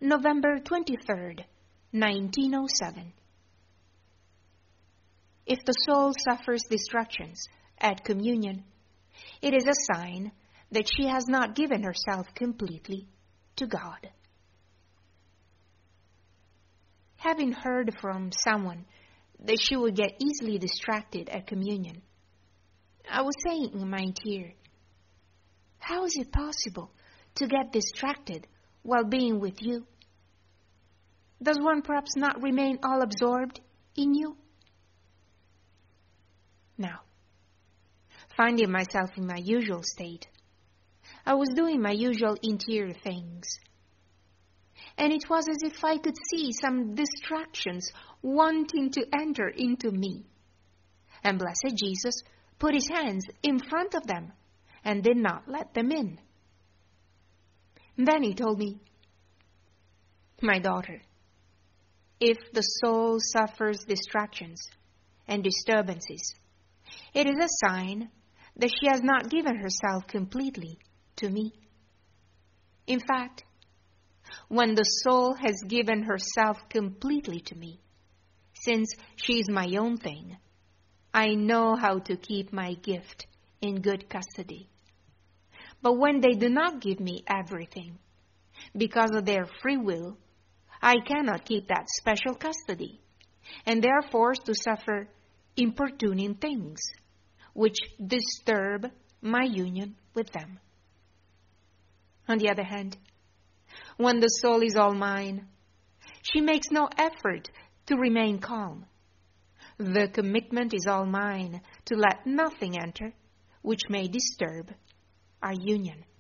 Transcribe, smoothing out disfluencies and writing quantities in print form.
November 23rd, 1907. If the soul suffers distractions at communion, it is a sign that she has not given herself completely to God. Having heard from someone that she would get easily distracted at communion, I was saying in my tear, how is it possible to get distracted while being with you? Does one perhaps not remain all absorbed in you? Now, finding myself in my usual state, I was doing my usual interior things, and it was as if I could see some distractions wanting to enter into me. And blessed Jesus put his hands in front of them and did not let them in. Then he told me, my daughter, if the soul suffers distractions and disturbances, it is a sign that she has not given herself completely to me. In fact, when the soul has given herself completely to me, since she is my own thing, I know how to keep my gift in good custody. But when they do not give me everything, because of their free will, I cannot keep that special custody, and they are forced to suffer importuning things, which disturb my union with them. On the other hand, when the soul is all mine, she makes no effort to remain calm. The commitment is all mine to let nothing enter which may disturb our union.